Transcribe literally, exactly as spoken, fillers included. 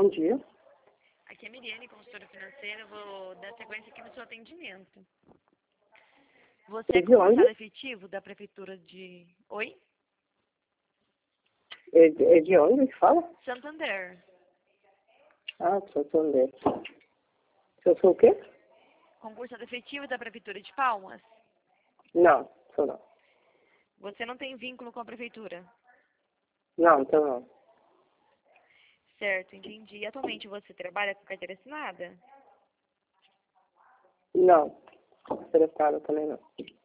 bom dia. Aqui é a Miriane, consultora financeira. Eu vou dar sequência aqui no seu atendimento. Você é De onde? concursado efetivo da Prefeitura de... Oi? É, de- é de onde que fala? Santander. Ah, Santander. Eu sou o quê? Concursado efetivo da Prefeitura de Palmas. Não, sou não. Você não tem vínculo com a Prefeitura? Não, então não. Certo, entendi. E atualmente você trabalha com carteira assinada? Não. Interessado também não.